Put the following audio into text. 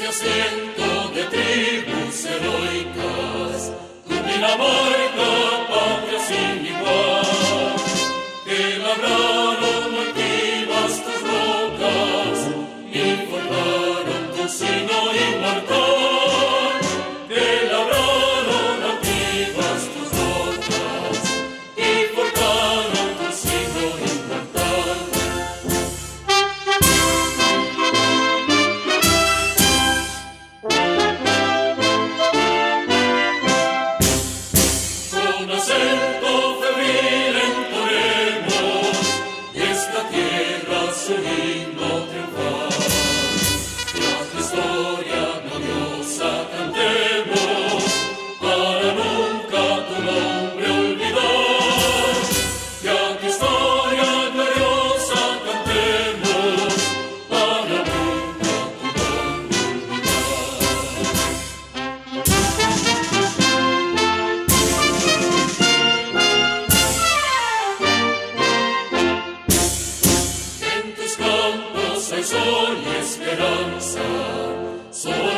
Asiento de tribus heroicas, tu Dinamarca, patria sin igual, que labraron altivas tus rocas y forjaron tu sino inmortal, que labraron altivas tus rocas y forjaron tu sino inmortal. Acento febril entonemos y esta tierra su himno triunfal. Y a tu historia gloriosa cantemos para nunca tu nombre olvidar. Y a tu historia gloriosa cantemos para nunca tu nombre hay sol y esperanza. Sol